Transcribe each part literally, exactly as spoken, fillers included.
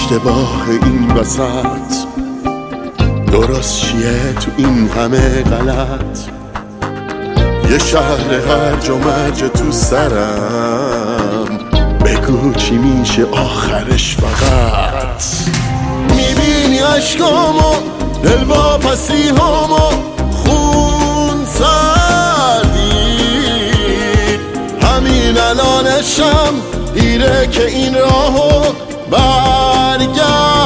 اشتباه این وسط درست چیه تو این همه غلط؟ یه شهر هرج و مرج تو سرم، بگو چی میشه آخرش فقط؟ میبینی عشقامو، دلواپسی هامو، خون سردی، همین الانشم دیره که این راهو برگردی.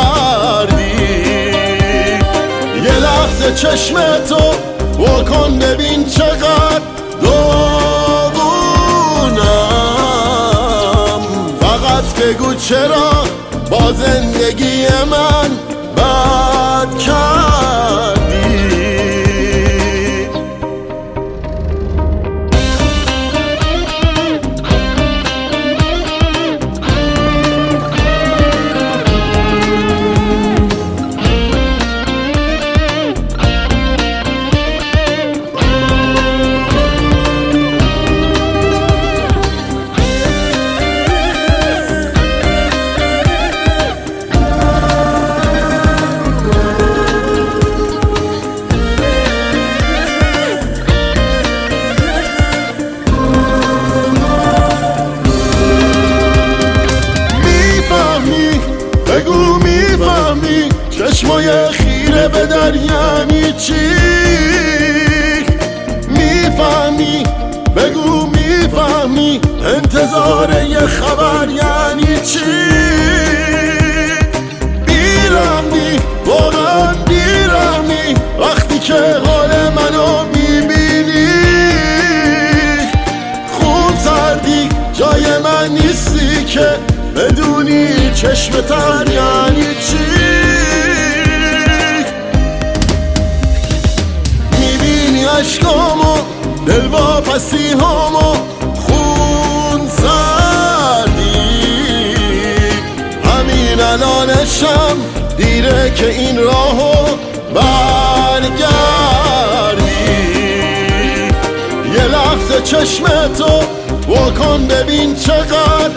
یه لحظه چشمتو واکن ببین چقدر داغونم، فقط بگو چرا با زندگی من بد کردی. بگو میفهمی چشمای خیره به در یعنی چی؟ میفهمی بگو میفهمی انتظار یه خبر یعنی چی؟ بیرحمی واقعا بیرحمی وقتی که حال منو میبینی، خون سردی جای من نیستی که بدونی چشم تر یعنی چی؟ میبینی عشقامو، دلواپسی هامو، خون سردی، همین الانشم دیره که این راهو برگردی. یه لحظه چشمتو واکن ببین چقدر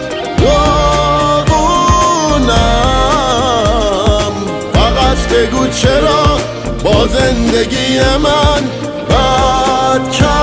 داغونم، فقط بگو چرا با زندگی من بد کردی.